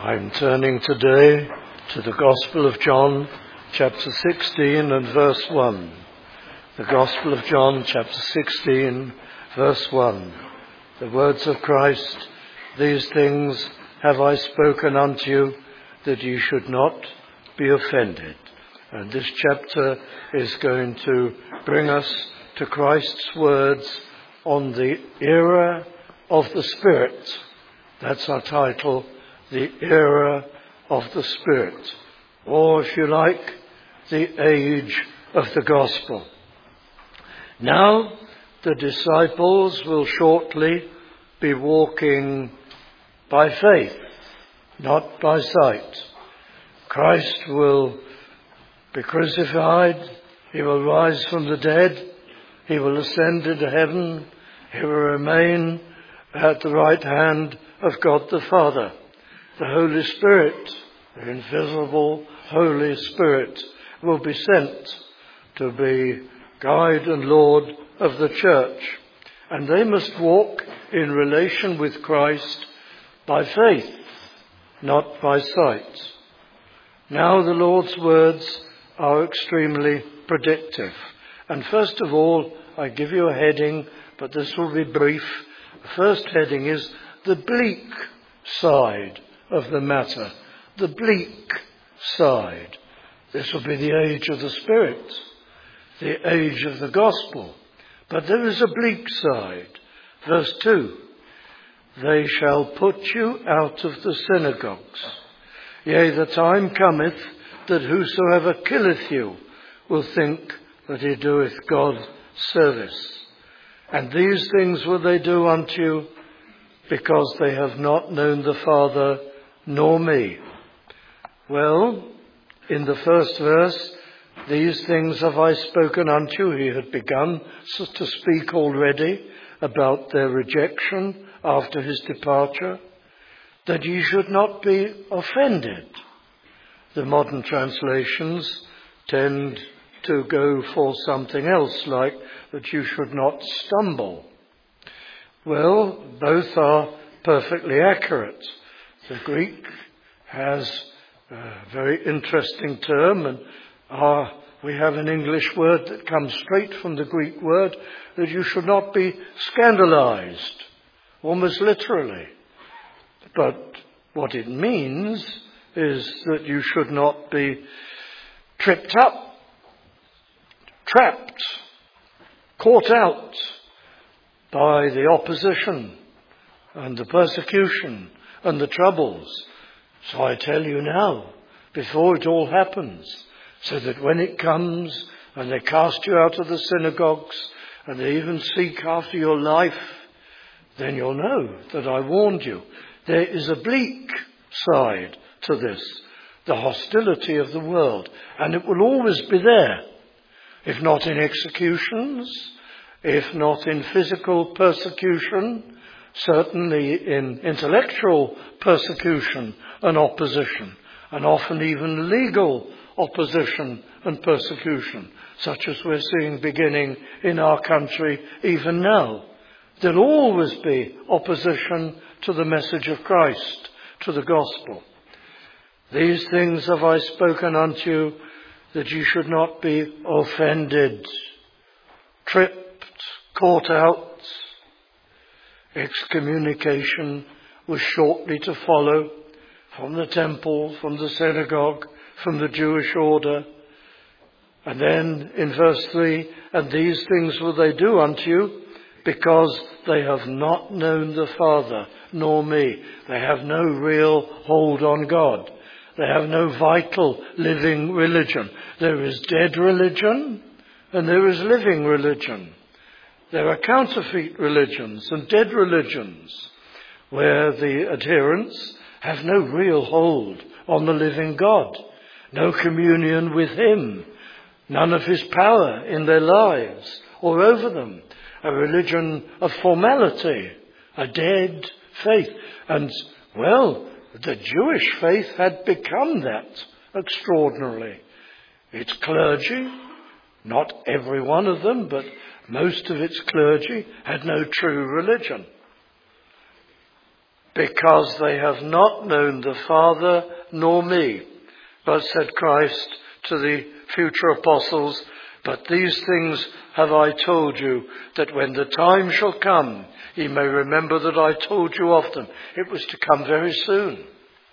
I'm turning today to the Gospel of John, chapter 16 and verse 1. The Gospel of John, chapter 16, verse 1. The words of Christ, "These things have I spoken unto you, that ye should not be offended." And this chapter is going to bring us to Christ's words on the era of the Spirit. That's our title, the era of the Spirit. Or, if you like, the age of the gospel. Now, the disciples will shortly be walking by faith, not by sight. Christ will be crucified. He will rise from the dead. He will ascend into heaven. He will remain at the right hand of God the Father. The Holy Spirit, the invisible Holy Spirit, will be sent to be guide and Lord of the church. And they must walk in relation with Christ by faith, not by sight. Now the Lord's words are extremely predictive. And first of all, I give you a heading, but this will be brief. The first heading is the bleak side of the matter. The bleak side. This will be the age of the Spirit, the age of the gospel. But there is a bleak side. Verse 2. "They shall put you out of the synagogues. Yea, the time cometh that whosoever killeth you will think that he doeth God service. And these things will they do unto you, because they have not known the Father nor me." Well, in the first verse, "These things have I spoken unto you." He had begun to speak already about their rejection after his departure, that ye should not be offended. The modern translations tend to go for something else, like that you should not stumble. Well, both are perfectly accurate. The Greek has a very interesting term, and we have an English word that comes straight from the Greek word, that you should not be scandalized, almost literally. But what it means is that you should not be tripped up, trapped, caught out by the opposition and the persecution and the troubles. So I tell you now, before it all happens, so that when it comes and they cast you out of the synagogues and they even seek after your life, then you'll know that I warned you. There is a bleak side to this, the hostility of the world, and it will always be there, if not in executions, if not in physical persecution, certainly in intellectual persecution and opposition, and often even legal opposition and persecution, such as we're seeing beginning in our country even now. There'll always be opposition to the message of Christ, to the gospel. "These things have I spoken unto you, that you should not be offended," tripped, caught out. Excommunication was shortly to follow from the temple, from the synagogue, from the Jewish order. And then in verse 3, "And these things will they do unto you, because they have not known the Father nor me." They have no real hold on God. They have no vital, living religion. There is dead religion and there is living religion. There are counterfeit religions and dead religions where the adherents have no real hold on the living God, no communion with him, none of his power in their lives or over them, a religion of formality, a dead faith. And, well, the Jewish faith had become that extraordinarily. Its clergy, not every one of them, but most of its clergy had no true religion. because they have not known the Father nor me. But said Christ to the future apostles, but these things have I told you, that when the time shall come, ye may remember that I told you of them. It was to come very soon.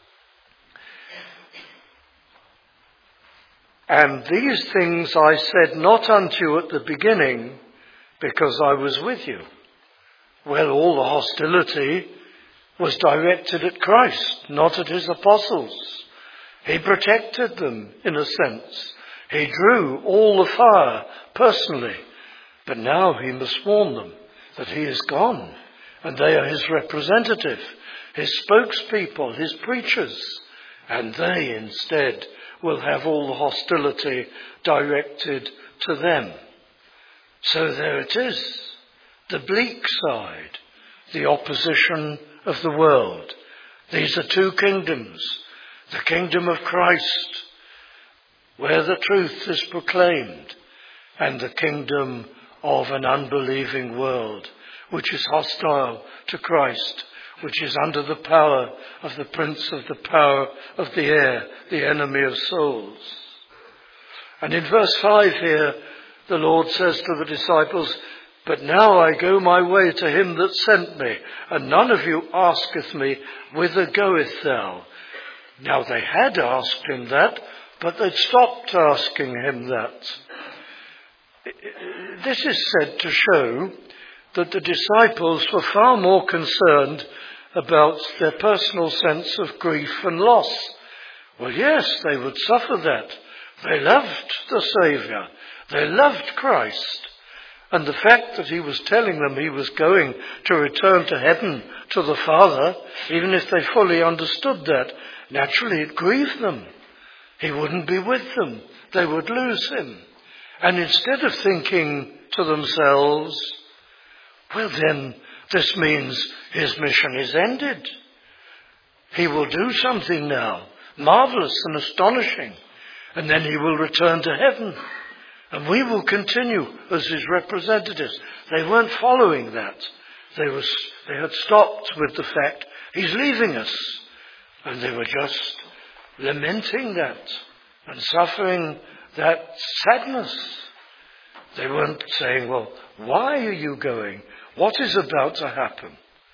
And these things I said not unto you at the beginning, because I was with you. Well, all the hostility was directed at Christ, not at his apostles. He protected them, in a sense. He drew all the fire personally. But now he must warn them that he is gone, and they are his representative, his spokespeople, his preachers, and they instead will have all the hostility directed to them. So there it is, the bleak side, the opposition of the world. These are two kingdoms. The kingdom of Christ, where the truth is proclaimed, and the kingdom of an unbelieving world, which is hostile to Christ, which is under the power of the prince of the power of the air, the enemy of souls. And in verse 5 here, the Lord says to the disciples, but now I go my way to him that sent me, and none of you asketh me, whither goeth thou? Now they had asked him that, but they'd stopped asking him that. This is said to show that the disciples were far more concerned about their personal sense of grief and loss. Well, yes, they would suffer that. They loved the Saviour. They loved Christ. And the fact that he was telling them he was going to return to heaven to the Father, even if they fully understood that, naturally it grieved them. He wouldn't be with them. They would lose him. And instead of thinking to themselves, well then, this means his mission is ended. He will do something now, marvellous and astonishing, and then he will return to heaven. And we will continue as his representatives. They weren't following that. They had stopped with the fact, he's leaving us. And they were just lamenting that and suffering that sadness. They weren't saying, well, why are you going? What is about to happen?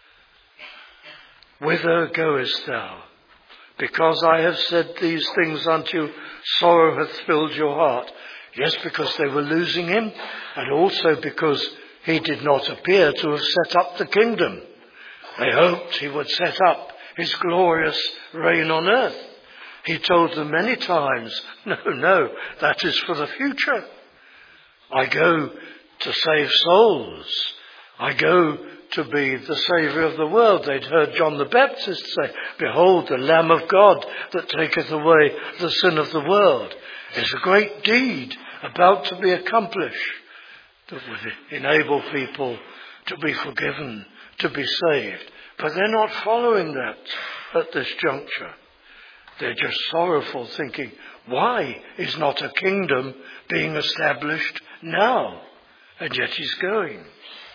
Whither goest thou? Because I have said these things unto you, sorrow hath filled your heart. Yes, because they were losing him, and also because he did not appear to have set up the kingdom. They hoped he would set up his glorious reign on earth. He told them many times, no, that is for the future. I go to save souls. I go to be the Saviour of the world. They'd heard John the Baptist say, behold, the Lamb of God that taketh away the sin of the world. It's a great deed about to be accomplished that would enable people to be forgiven, to be saved. But they're not following that at this juncture. They're just sorrowful, thinking, why is not a kingdom being established now? And yet he's going.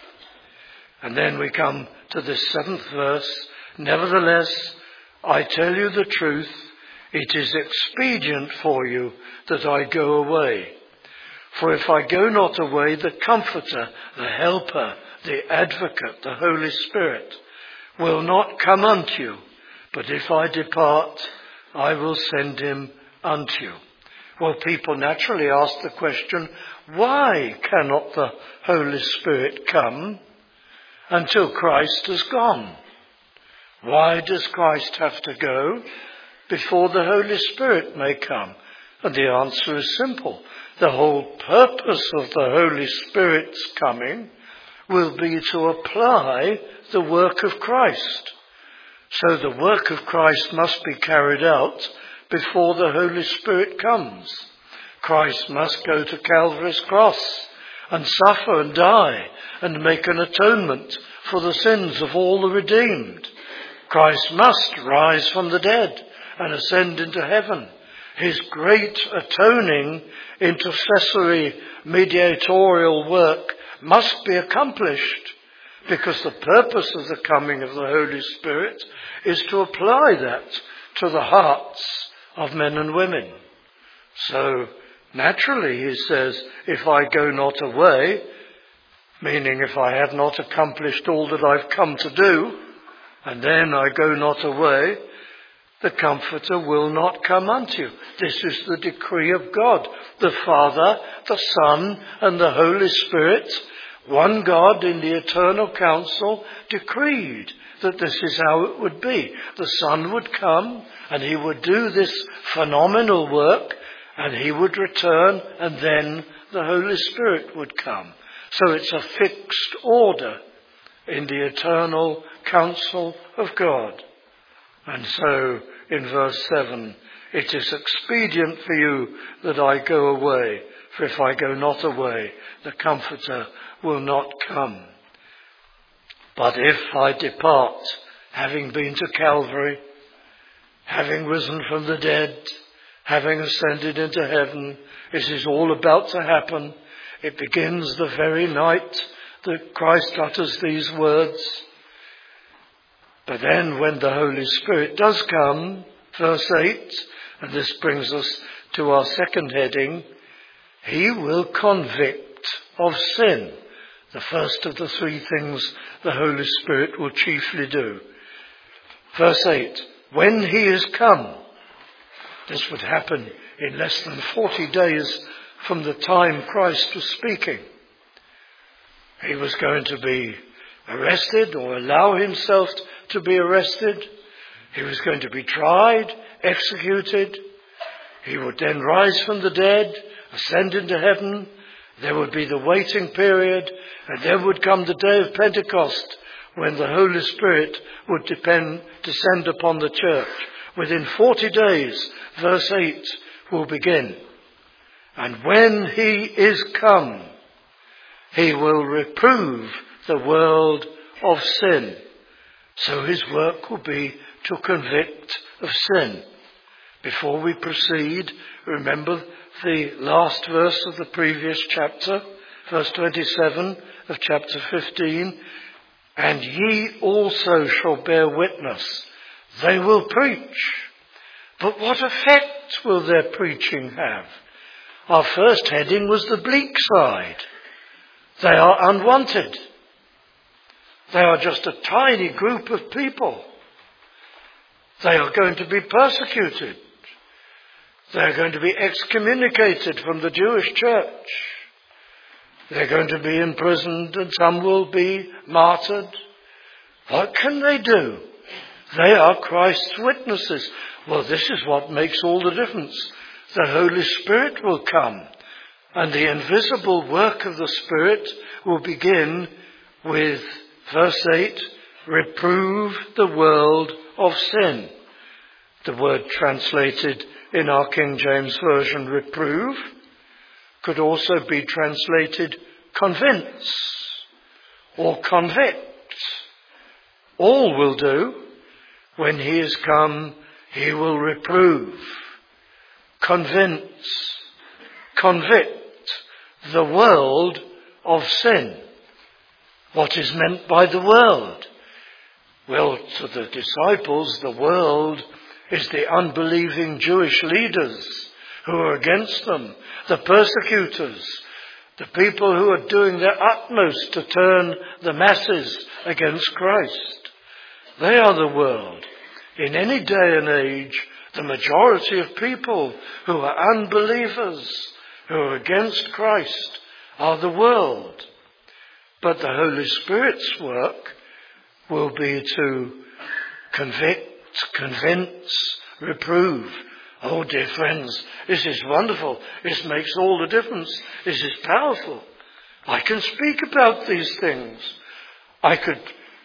And then we come to this 7th verse. Nevertheless, I tell you the truth, it is expedient for you that I go away. For if I go not away, the Comforter, the Helper, the Advocate, the Holy Spirit, will not come unto you. But if I depart, I will send him unto you. Well, people naturally ask the question, why cannot the Holy Spirit come until Christ has gone? Why does Christ have to go before the Holy Spirit may come? And the answer is simple. The whole purpose of the Holy Spirit's coming will be to apply the work of Christ. So the work of Christ must be carried out before the Holy Spirit comes. Christ must go to Calvary's cross and suffer and die and make an atonement for the sins of all the redeemed. Christ must rise from the dead and ascend into heaven. His great atoning, intercessory, mediatorial work must be accomplished because the purpose of the coming of the Holy Spirit is to apply that to the hearts of men and women. So naturally, he says, if I go not away, meaning if I have not accomplished all that I've come to do, and then I go not away, the Comforter will not come unto you. This is the decree of God. The Father, the Son, and the Holy Spirit, one God in the eternal council, decreed that this is how it would be. The Son would come, and he would do this phenomenal work, and he would return, and then the Holy Spirit would come. So it's a fixed order in the eternal counsel of God. And so, in verse 7, it is expedient for you that I go away, for if I go not away, the Comforter will not come. But if I depart, having been to Calvary, having risen from the dead, having ascended into heaven, it is all about to happen. It begins the very night that Christ utters these words. But then when the Holy Spirit does come, verse 8, and this brings us to our second heading, he will convict of sin. The first of the three things the Holy Spirit will chiefly do. Verse 8, when he is come, this would happen in less than 40 days from the time Christ was speaking. He was going to be arrested or allow himself to be arrested. He was going to be tried, executed. He would then rise from the dead, ascend into heaven. There would be the waiting period, and then would come the day of Pentecost when the Holy Spirit would descend upon the church. Within 40 days, verse 8 will begin. And when he is come, he will reprove the world of sin. So his work will be to convict of sin. Before we proceed, remember the last verse of the previous chapter, verse 27 of chapter 15. And ye also shall bear witness. They will preach. But what effect will their preaching have? Our first heading was the bleak side. They are unwanted. They are just a tiny group of people. They are going to be persecuted. They are going to be excommunicated from the Jewish church. They're going to be imprisoned, and some will be martyred. What can they do? They are Christ's witnesses. Well, this is what makes all the difference. The Holy Spirit will come, and the invisible work of the Spirit will begin with, verse 8, reprove the world of sin. The word translated in our King James Version, reprove, could also be translated convince or convict. All will do. When he is come, he will reprove, convince, convict the world of sin. What is meant by the world? Well, to the disciples, the world is the unbelieving Jewish leaders who are against them, the persecutors, the people who are doing their utmost to turn the masses against Christ. They are the world. In any day and age, the majority of people who are unbelievers, who are against Christ, are the world. But the Holy Spirit's work will be to convict, convince, reprove. Oh, dear friends, this is wonderful. This makes all the difference. This is powerful. I can speak about these things. I could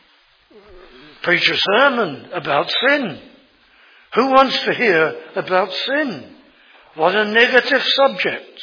preach a sermon about sin. Who wants to hear about sin? What a negative subject.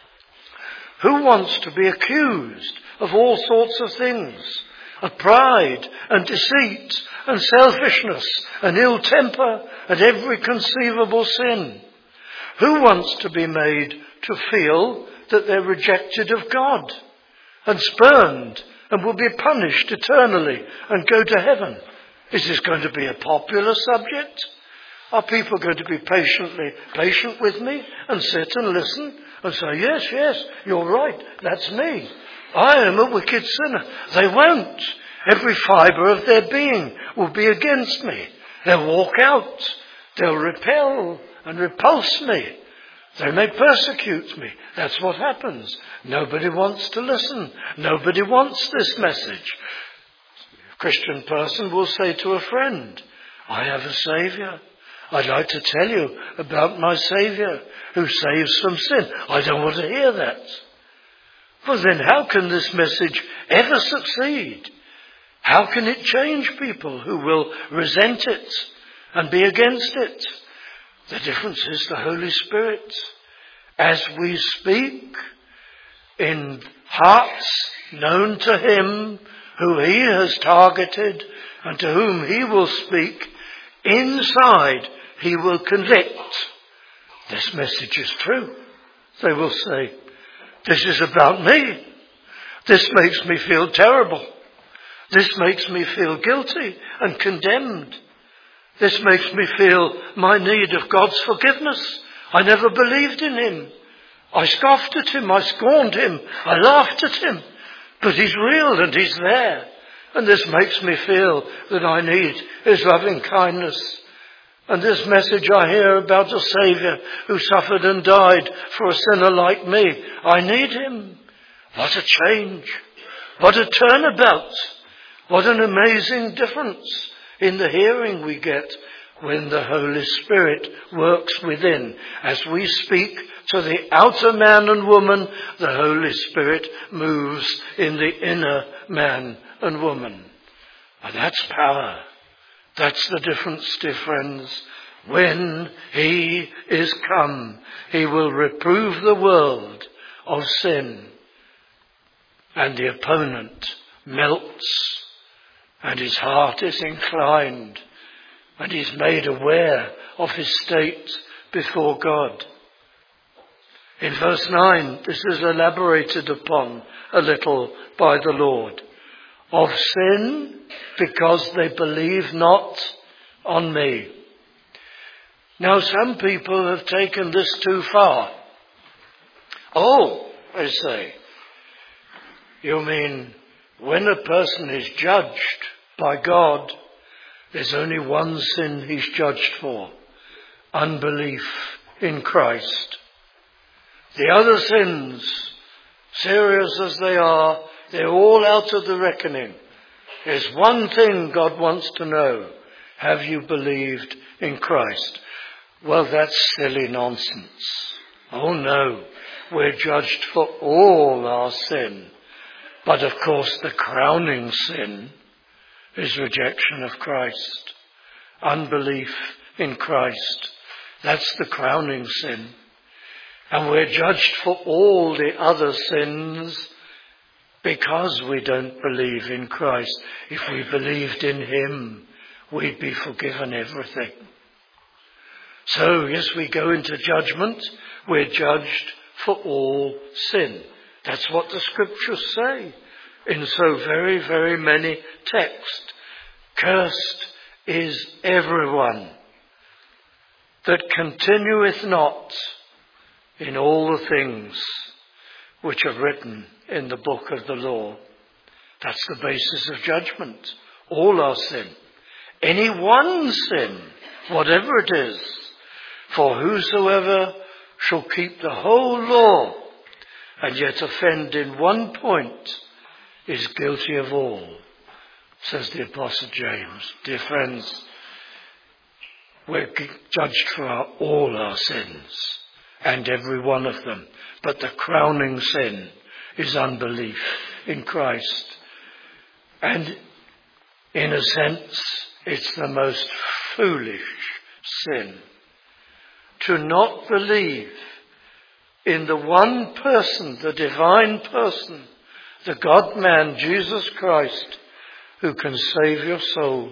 Who wants to be accused of all sorts of things? Of pride and deceit and selfishness and ill temper and every conceivable sin. Who wants to be made to feel that they're rejected of God and spurned and will be punished eternally and go to heaven. Is this going to be a popular subject? Are people going to be patient with me and sit and listen and say, yes, you're right, that's me. I am a wicked sinner. They won't. Every fibre of their being will be against me. They'll walk out. They'll repel and repulse me. They may persecute me. That's what happens. Nobody wants to listen. Nobody wants this message. A Christian person will say to a friend, I have a Saviour. I'd like to tell you about my Saviour who saves from sin. I don't want to hear that. Well, then how can this message ever succeed? How can it change people who will resent it and be against it? The difference is the Holy Spirit. As we speak in hearts known to Him, who He has targeted and to whom He will speak, inside He will convict. This message is true. They will say, this is about me. This makes me feel terrible. This makes me feel guilty and condemned. This makes me feel my need of God's forgiveness. I never believed in Him. I scoffed at Him. I scorned Him. I laughed at Him. But He's real and He's there. And this makes me feel that I need His loving kindness. And this message I hear about a Saviour who suffered and died for a sinner like me. I need Him. What a change. What a turnabout. What an amazing difference in the hearing we get when the Holy Spirit works within. As we speak to the outer man and woman, the Holy Spirit moves in the inner man and woman. And that's power. That's the difference, dear friends. When He is come, He will reprove the world of sin. And the opponent melts, and his heart is inclined, and he's made aware of his state before God. In verse 9, this is elaborated upon a little by the Lord. Of sin, because they believe not on me. Now some people have taken this too far. Oh, they say, you mean when a person is judged by God, there's only one sin He's judged for: unbelief in Christ. The other sins, serious as they are, they're all out of the reckoning. There's one thing God wants to know. Have you believed in Christ? Well, that's silly nonsense. Oh no, we're judged for all our sin. But of course the crowning sin is rejection of Christ. Unbelief in Christ. That's the crowning sin. And we're judged for all the other sins because we don't believe in Christ. If we believed in Him, we'd be forgiven everything. So, yes, we go into judgment. We're judged for all sin. That's what the Scriptures say in so very, very many texts. Cursed is everyone that continueth not in all the things which are written in the book of the law. That's the basis of judgment. All our sin. Any one sin, whatever it is. For whosoever shall keep the whole law and yet offend in one point is guilty of all, says the Apostle James. Dear friends, we're judged for all our sins, and every one of them. But the crowning sin is unbelief in Christ. And in a sense, it's the most foolish sin. To not believe in the one person, the divine person, the God-man, Jesus Christ, who can save your soul.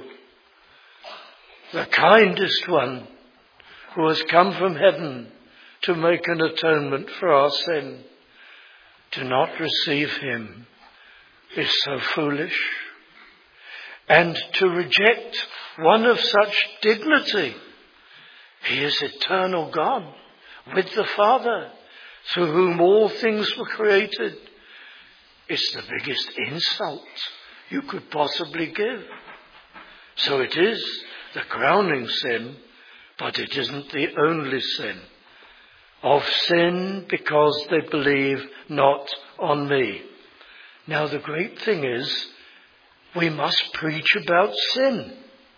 The kindest one who has come from heaven to make an atonement for our sin. To not receive Him is so foolish. And to reject one of such dignity, he is eternal God with the Father, through whom all things were created, is the biggest insult you could possibly give. So it is the crowning sin, but it isn't the only sin. Of sin because they believe not on me. Now the great thing is, we must preach about sin.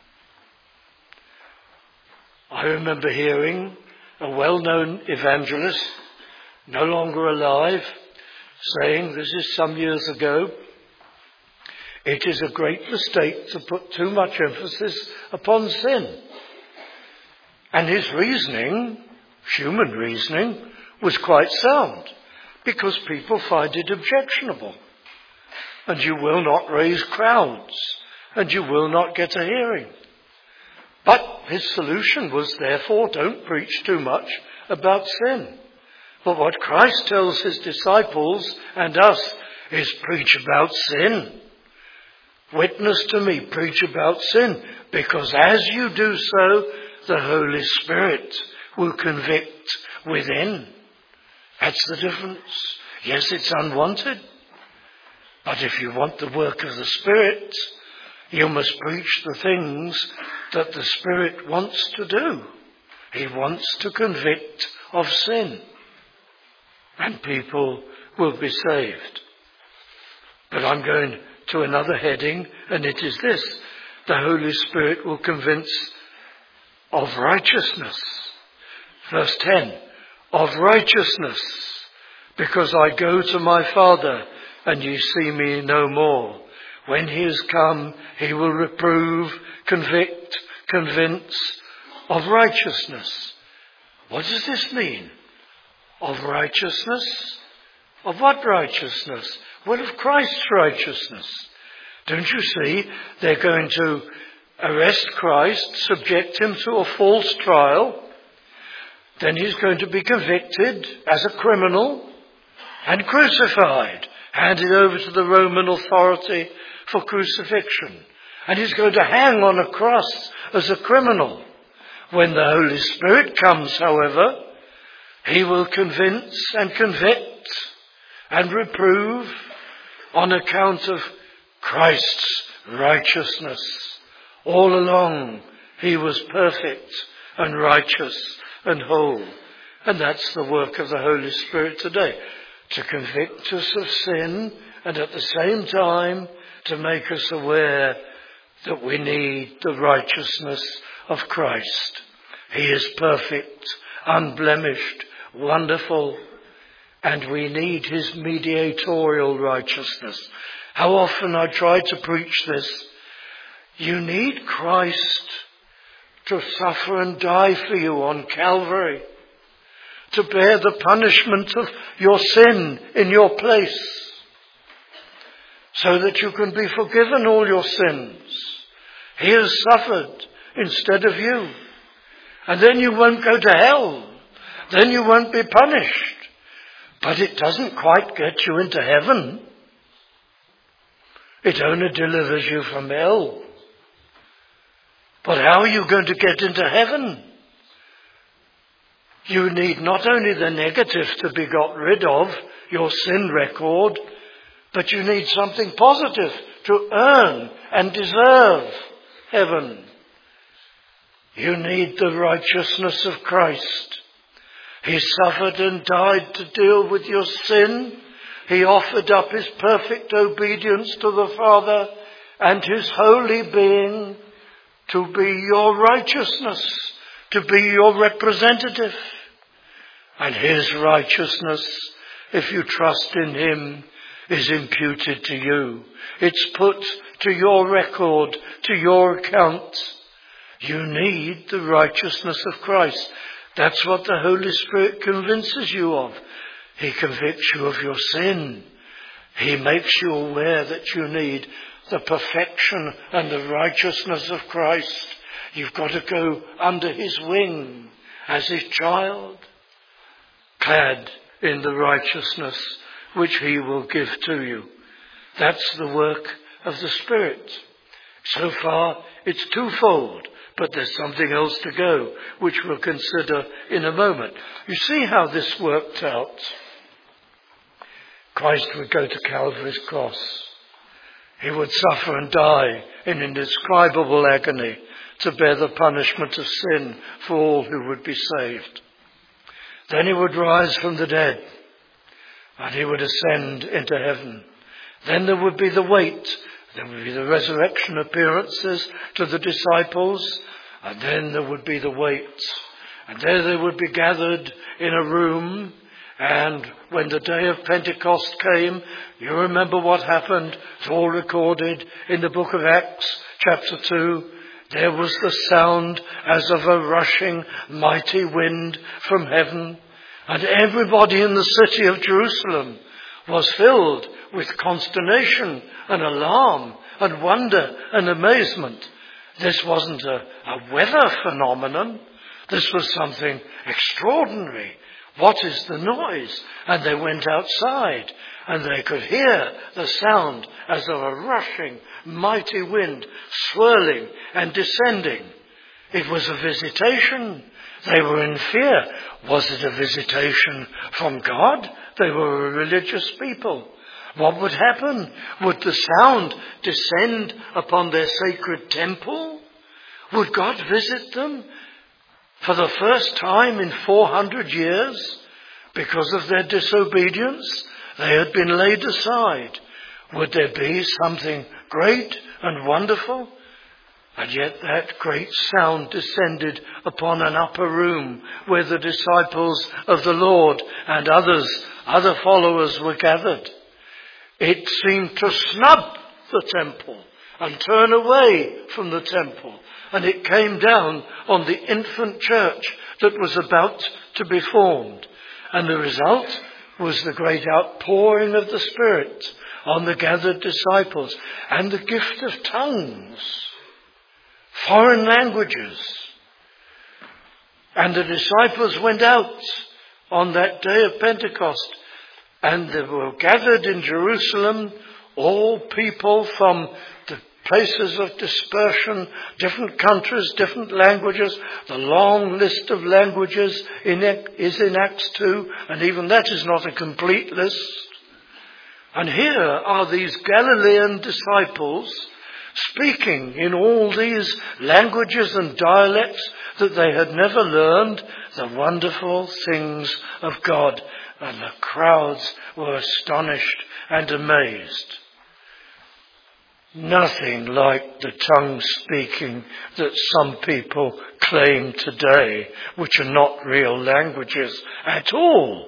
I remember hearing a well-known evangelist, no longer alive, saying, this is some years ago, it is a great mistake to put too much emphasis upon sin. And his reasoning, human reasoning, was quite sound, because people find it objectionable. And you will not raise crowds, and you will not get a hearing. But his solution was, therefore, don't preach too much about sin. But what Christ tells his disciples and us is preach about sin. Witness to me, preach about sin, because as you do so, the Holy Spirit will convict within. That's the difference. Yes, it's unwanted. But if you want the work of the Spirit, you must preach the things that the Spirit wants to do. He wants to convict of sin. And people will be saved. But I'm going to another heading, and it is this. The Holy Spirit will convince of righteousness. Verse 10. Of righteousness, because I go to my Father, and ye see me no more. When he is come, he will reprove, convict, convince of righteousness. What does this mean? Of righteousness? Of what righteousness? Well, of Christ's righteousness. Don't you see? They're going to arrest Christ, subject him to a false trial. Then he's going to be convicted as a criminal and crucified, handed over to the Roman authority for crucifixion. And he's going to hang on a cross as a criminal. When the Holy Spirit comes, however, he will convince and convict and reprove on account of Christ's righteousness. All along he was perfect and righteous and whole. And that's the work of the Holy Spirit today, to convict us of sin and at the same time to make us aware that we need the righteousness of Christ. He is perfect, unblemished, wonderful, and we need his mediatorial righteousness. How often I try to preach this. You need Christ to suffer and die for you on Calvary, to bear the punishment of your sin in your place, so that you can be forgiven all your sins. He has suffered instead of you. And then you won't go to hell. Then you won't be punished. But it doesn't quite get you into heaven. It only delivers you from hell. But how are you going to get into heaven? You need not only the negative to be got rid of, your sin record, but you need something positive to earn and deserve heaven. You need the righteousness of Christ. He suffered and died to deal with your sin. He offered up his perfect obedience to the Father and his holy being to be your righteousness, to be your representative. And his righteousness, if you trust in him, is imputed to you. It's put to your record, to your account. You need the righteousness of Christ. That's what the Holy Spirit convinces you of. He convicts you of your sin. He makes you aware that you need the perfection and the righteousness of Christ. You've got to go under his wing as his child, clad in the righteousness which he will give to you. That's the work of the Spirit. So far, it's twofold, but there's something else to go, which we'll consider in a moment. You see how this worked out. Christ would go to Calvary's cross. He would suffer and die in indescribable agony to bear the punishment of sin for all who would be saved. Then he would rise from the dead, and he would ascend into heaven. Then there would be the wait. There would be the resurrection appearances to the disciples, and then there would be the wait. And there they would be gathered in a room, and when the day of Pentecost came, you remember what happened. It's all recorded in the book of Acts, chapter 2. There was the sound as of a rushing mighty wind from heaven, and everybody in the city of Jerusalem was filled with consternation and alarm and wonder and amazement. This wasn't a weather phenomenon. This was something extraordinary. What is the noise? And they went outside, and they could hear the sound as of a rushing, mighty wind, swirling and descending. It was a visitation. They were in fear. Was it a visitation from God? They were a religious people. What would happen? Would the sound descend upon their sacred temple? Would God visit them for the first time in 400 years? Because of their disobedience, they had been laid aside. Would there be something great and wonderful? And yet that great sound descended upon an upper room where the disciples of the Lord and other followers were gathered. It seemed to snub the temple and turn away from the temple. And it came down on the infant church that was about to be formed. And the result was the great outpouring of the Spirit on the gathered disciples and the gift of tongues, foreign languages. And the disciples went out on that day of Pentecost, and they were gathered in Jerusalem, all people from the places of dispersion, different countries, different languages. The long list of languages is in Acts 2, and even that is not a complete list. And here are these Galilean disciples speaking in all these languages and dialects that they had never learned, the wonderful things of God. And the crowds were astonished and amazed. Nothing like the tongue speaking that some people claim today, which are not real languages at all.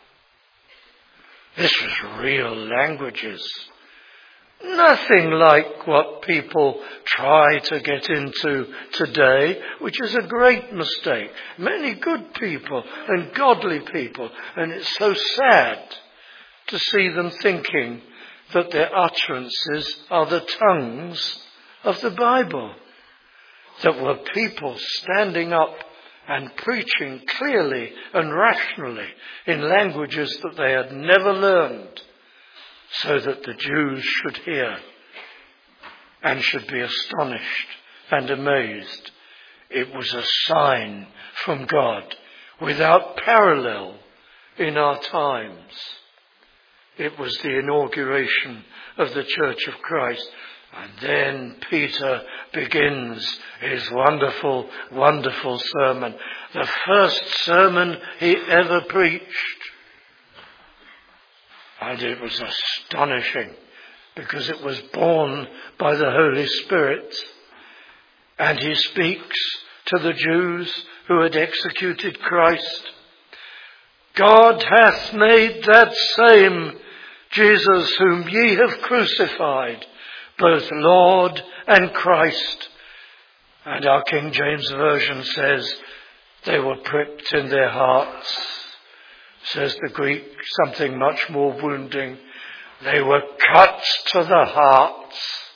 This was real languages. Nothing like what people try to get into today, which is a great mistake. Many good people and godly people, and it's so sad to see them thinking that their utterances are the tongues of the Bible. That were people standing up and preaching clearly and rationally in languages that they had never learned, so that the Jews should hear and should be astonished and amazed. It was a sign from God without parallel in our times. It was the inauguration of the Church of Christ. And then Peter begins his wonderful, wonderful sermon. The first sermon he ever preached. And it was astonishing because it was born by the Holy Spirit. And he speaks to the Jews who had executed Christ. God hath made that same Jesus whom ye have crucified, both Lord and Christ. And our King James Version says they were pricked in their hearts. Says the Greek something much more wounding. They were cut to the heart.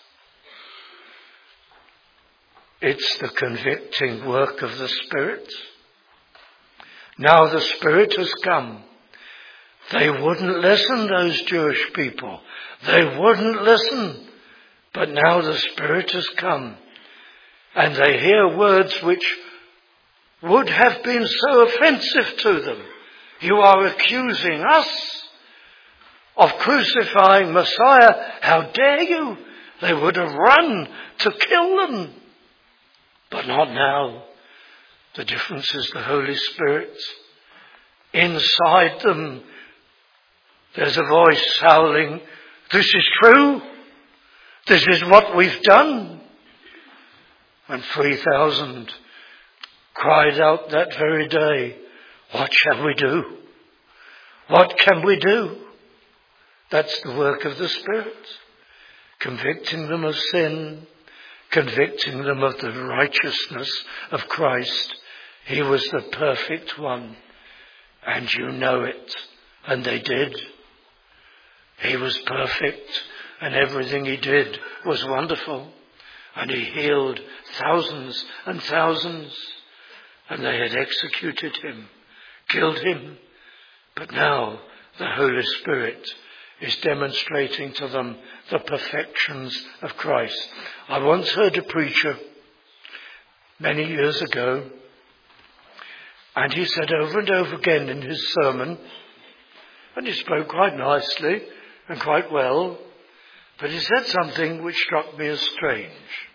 It's the convicting work of the Spirit. Now the Spirit has come. They wouldn't listen, those Jewish people. They wouldn't listen. But now the Spirit has come, and they hear words which would have been so offensive to them. You are accusing us of crucifying Messiah. How dare you? They would have run to kill them. But not now. The difference is the Holy Spirit. Inside them, there's a voice howling, this is true. This is what we've done. And 3,000 cried out that very day, what shall we do? What can we do? That's the work of the Spirit. Convicting them of sin, convicting them of the righteousness of Christ. He was the perfect one, and you know it. And they did. He was perfect, and everything he did was wonderful. And he healed thousands and thousands, and they had executed him, killed him. But now the Holy Spirit is demonstrating to them the perfections of Christ. I once heard a preacher many years ago, and he said over and over again in his sermon, and he spoke quite nicely and quite well, but he said something which struck me as strange.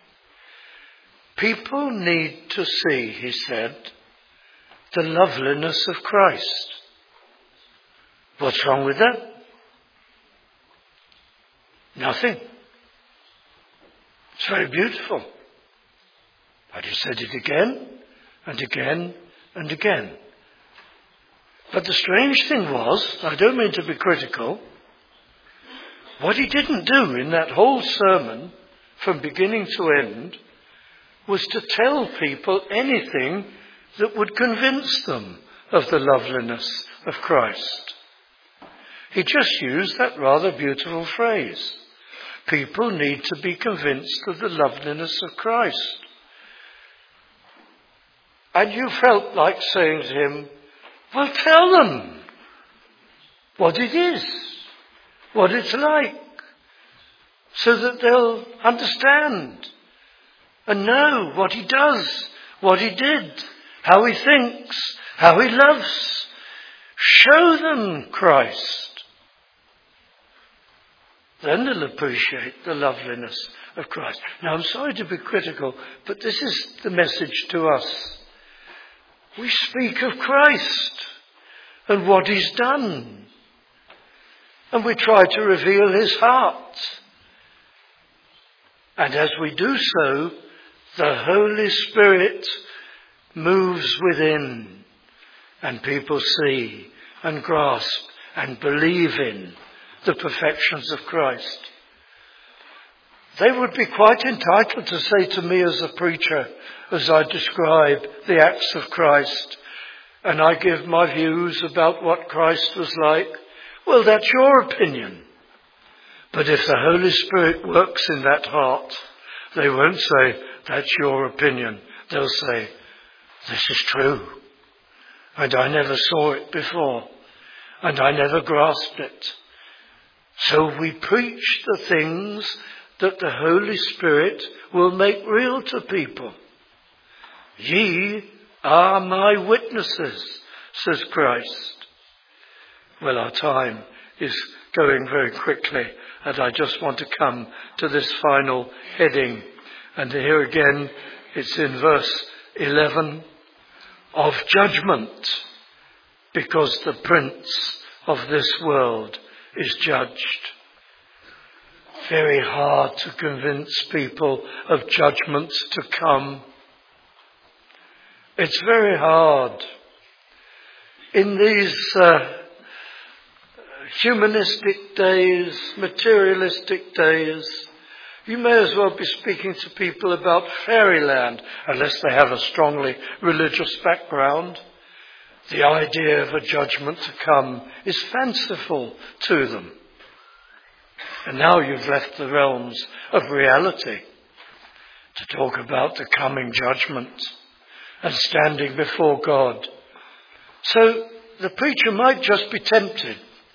People need to see, he said, the loveliness of Christ. What's wrong with that? Nothing. It's very beautiful. But he said it again and again and again. But the strange thing was, I don't mean to be critical, what he didn't do in that whole sermon, from beginning to end, was to tell people anything that would convince them of the loveliness of Christ. He just used that rather beautiful phrase. People need to be convinced of the loveliness of Christ. And you felt like saying to him, well, tell them what it is, what it's like, so that they'll understand and know what he does, what he did, how he thinks, how he loves. Show them Christ. Then they'll appreciate the loveliness of Christ. Now, I'm sorry to be critical, but this is the message to us. We speak of Christ and what he's done. And we try to reveal his heart. And as we do so, the Holy Spirit moves within, and people see and grasp and believe in the perfections of Christ. They would be quite entitled to say to me as a preacher, as I describe the acts of Christ, and I give my views about what Christ was like, well, that's your opinion. But if the Holy Spirit works in that heart, they won't say, that's your opinion. They'll say, this is true. And I never saw it before. And I never grasped it. So we preach the things that the Holy Spirit will make real to people. Ye are my witnesses, says Christ. Well, our time is going very quickly, and I just want to come to this final heading. And here again, it's in verse 11, of judgment, because the prince of this world is judged. Very hard to convince people of judgments to come. It's very hard. In these humanistic days, materialistic days, you may as well be speaking to people about fairyland, unless they have a strongly religious background. The idea of a judgment to come is fanciful to them. And now you've left the realms of reality to talk about the coming judgment and standing before God. So the preacher might just be tempted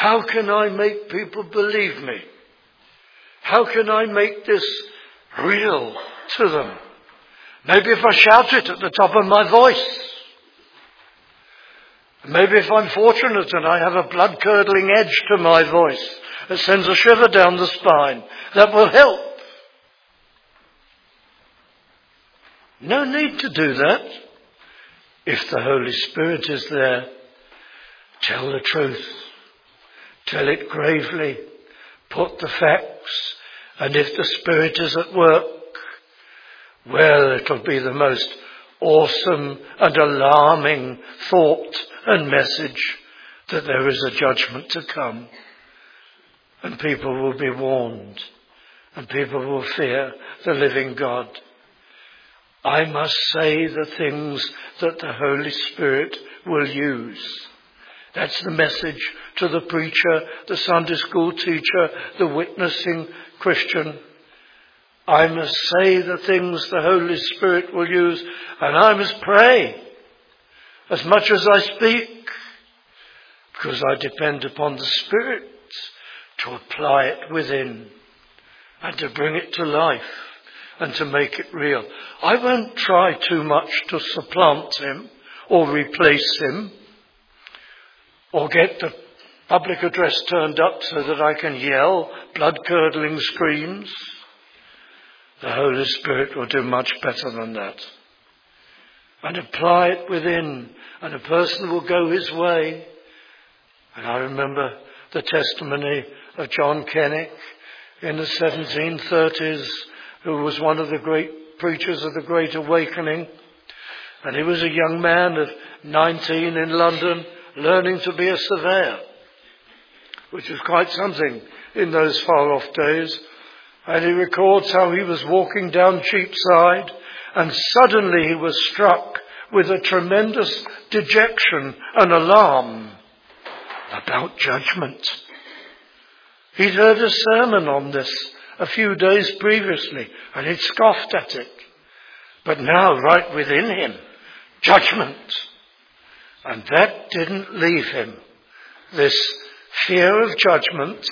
How can I make people believe me? How can I make this real to them? Maybe if I shout it at the top of my voice. Maybe if I'm fortunate and I have a blood-curdling edge to my voice that sends a shiver down the spine, that will help. No need to do that. If the Holy Spirit is there, tell the truth. Tell it gravely. Put the facts. And if the Spirit is at work, well, it'll be the most awesome and alarming thought and message that there is a judgment to come. And people will be warned. And people will fear the living God. I must say the things that the Holy Spirit will use. That's the message to the preacher, the Sunday school teacher, the witnessing Christian. I must say the things the Holy Spirit will use, and I must pray as much as I speak, because I depend upon the Spirit to apply it within and to bring it to life and to make it real. I won't try too much to supplant him or replace him or get the public address turned up so that I can yell blood-curdling screams. The Holy Spirit will do much better than that. And apply it within, and a person will go his way. And I remember the testimony of John Kennick in the 1730s, who was one of the great preachers of the Great Awakening. And he was a young man of 19 in London, learning to be a surveyor, which was quite something in those far-off days. And he records how he was walking down Cheapside, and suddenly he was struck with a tremendous dejection and alarm about judgment. He'd heard a sermon on this a few days previously, and he'd scoffed at it. But now, right within him, judgment. And that didn't leave him, this fear of judgment,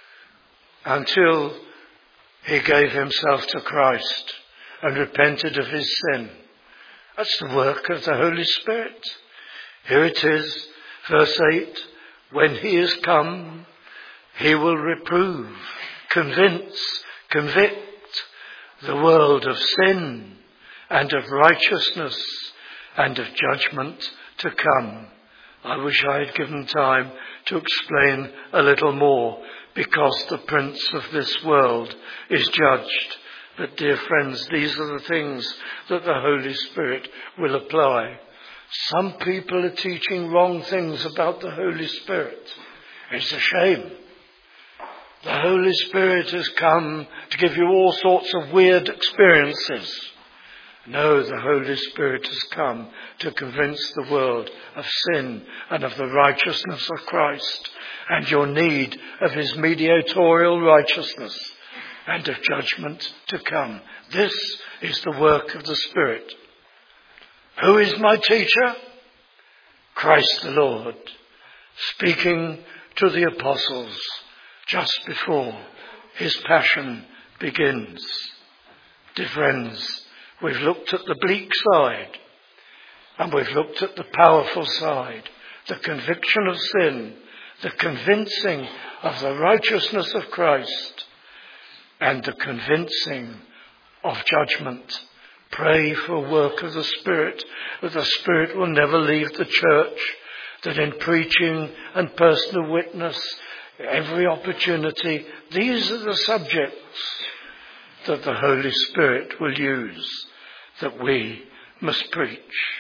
until he gave himself to Christ and repented of his sin. That's the work of the Holy Spirit. Here it is, verse 8. When he is come, he will reprove, convince, convict the world of sin and of righteousness and of judgment to come. I wish I had given time to explain a little more, because the prince of this world is judged. But dear friends, these are the things that the Holy Spirit will apply. Some people are teaching wrong things about the Holy Spirit. It's a shame. The Holy Spirit has come to give you all sorts of weird experiences. No, the Holy Spirit has come to convince the world of sin and of the righteousness of Christ and your need of his mediatorial righteousness and of judgment to come. This is the work of the Spirit. Who is my teacher? Christ the Lord, speaking to the apostles just before his passion begins. Dear friends, we've looked at the bleak side, and we've looked at the powerful side, the conviction of sin, the convincing of the righteousness of Christ, and the convincing of judgment. Pray for work of the Spirit, that the Spirit will never leave the church, that in preaching and personal witness, every opportunity, these are the subjects that the Holy Spirit will use, that we must preach.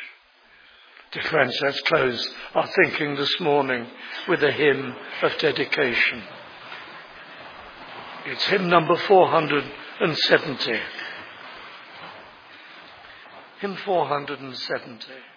Dear friends, let's close our thinking this morning with a hymn of dedication. It's hymn number 470. Hymn 470.